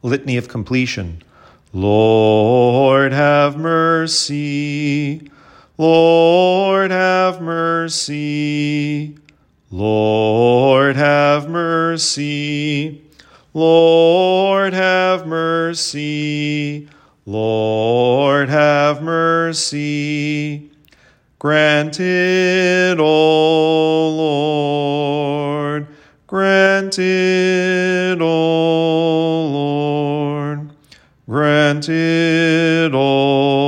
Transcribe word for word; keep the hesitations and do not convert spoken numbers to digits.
Litany of Completion. Lord, have mercy. Lord, have mercy. Lord, have mercy. Lord, have mercy. Lord, have mercy. Grant it, O Lord. Grant it, O Lord. Grant it, O